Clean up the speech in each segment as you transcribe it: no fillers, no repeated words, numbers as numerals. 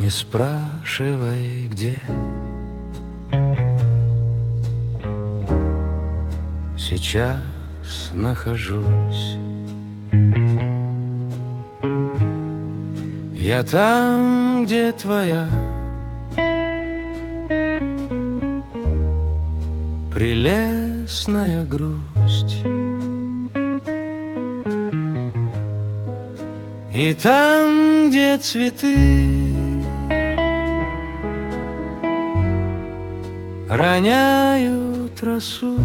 Не спрашивай, где. Сейчас нахожусь я там, где твоя прелестная грусть, и там, где цветы роняют росу,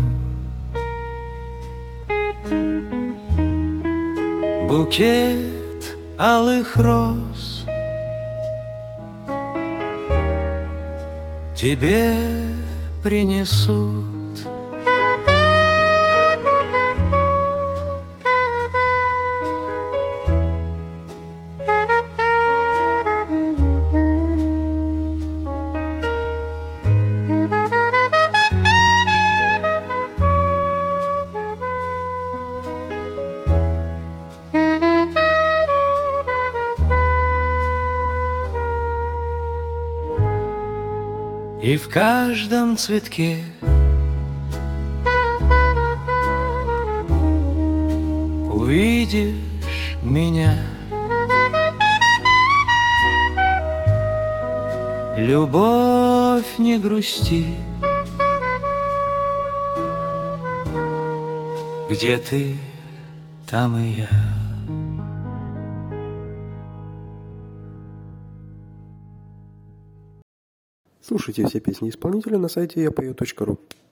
букет алых роз тебе принесут. И в каждом цветке увидишь меня. Любовь, не грусти, где ты, там и я. Слушайте все песни исполнителя на сайте yapою.ru.